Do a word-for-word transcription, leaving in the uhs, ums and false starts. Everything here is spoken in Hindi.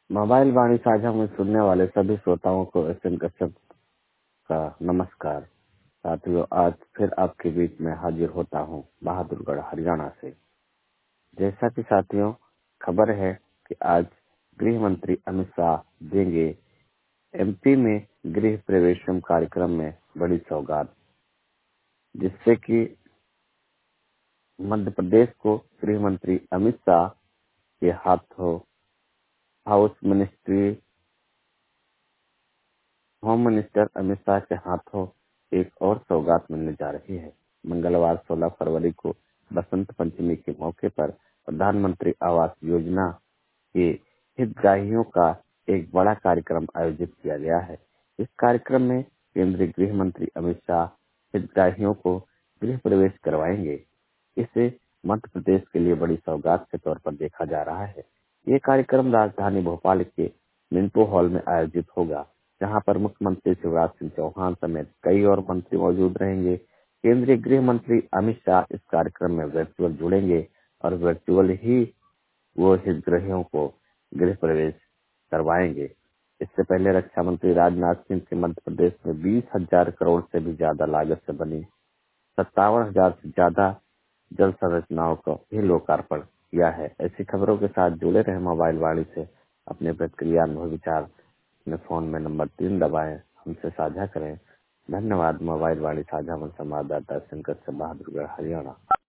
मोबाइल वाणी साझा में सुनने वाले सभी श्रोताओं को एस एन कश्यप का नमस्कार। साथियों, आज फिर आपके बीच में हाजिर होता हूँ बहादुरगढ़ हरियाणा से। जैसा कि साथियों खबर है कि आज गृह मंत्री अमित शाह देंगे एमपी में गृह प्रवेशम कार्यक्रम में बड़ी सौगात, जिससे कि मध्य प्रदेश को गृह मंत्री अमित शाह के हाथों house ministry home minister Amit Shah के हाथों एक और सौगात मिलने जा रही है। मंगलवार सोलह फरवरी को बसंत पंचमी के मौके पर प्रधानमंत्री आवास योजना के हितग्राहियों का एक बड़ा कार्यक्रम आयोजित किया गया है। इस कार्यक्रम में केंद्रीय गृह मंत्री अमित शाह हितग्राहियों को गृह प्रवेश करवाएंगे। इसे मध्य प्रदेश के लिए बड़ी सौगात के तौर पर देखा जा रहा है। ये कार्यक्रम राजधानी भोपाल के मिंटो हॉल में आयोजित होगा, जहां पर मुख्यमंत्री शिवराज सिंह चौहान समेत कई और मंत्री मौजूद रहेंगे। केंद्रीय गृह मंत्री अमित शाह इस कार्यक्रम में वर्चुअल जुड़ेंगे और वर्चुअल ही वो हितग्राहियों को गृह प्रवेश करवाएंगे। इससे पहले रक्षा मंत्री राजनाथ सिंह के मध्य प्रदेश में बीस हजार करोड़ से भी ज्यादा लागत से बनी सत्तावन हजार से ज्यादा जल संरचनाओं का भी लोकार्पण किया है। ऐसी खबरों के साथ जुड़े रहे मोबाइल वाणी से। अपने प्रतिक्रिया अनुभव विचार अपने फोन में नंबर तीन दबाएं, हमसे साझा करें। धन्यवाद। मोबाइल वाणी साझा में संवाददाता शंकर से बहादुरगढ़ हरियाणा।